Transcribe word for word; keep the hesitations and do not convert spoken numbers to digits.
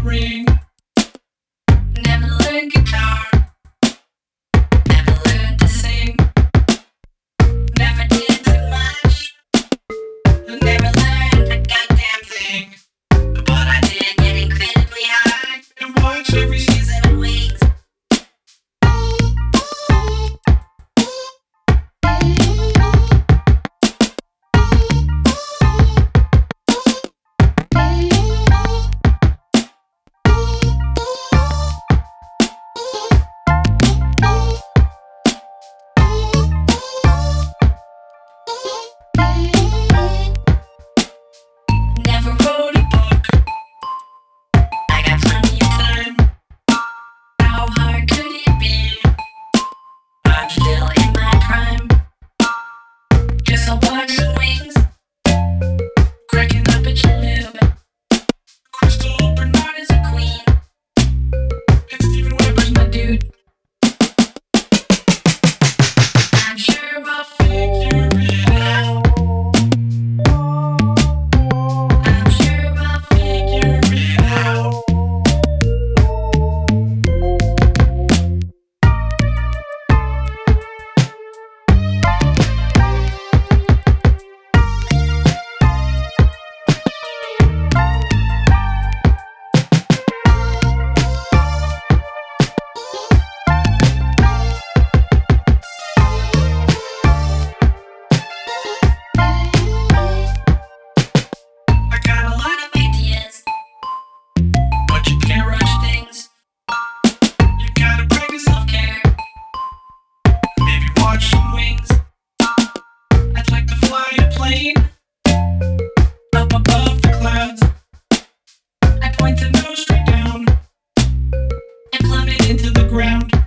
ring. Never learned guitar. Never learned to sing. Never did too much. Never learned a goddamn thing. But I did get incredibly high and watch every season of Wings. Never wrote a book. I got plenty of time. How hard could it be? I'm still in my prime. Guess I'll watch some Wings. Cracking up at your lib. Crystal Bernard is a queen. And Steven Weber's my dude. I'm sure I'll figure it out. I'm sure I'll figure it out. I got a lot of ideas, but you can't rush things. You gotta practice self-care. Maybe watch some Wings. I'd like to fly a plane up above the clouds. I point the nose straight down and plummet into the ground.